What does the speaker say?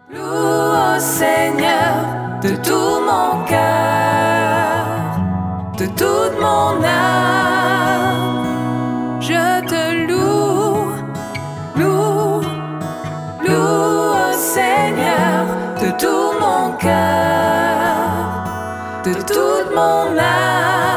Loue au Seigneur de tout mon cœur, de toute mon âme. Je te loue, loue, loue au Seigneur de tout mon cœur, de toute mon âme.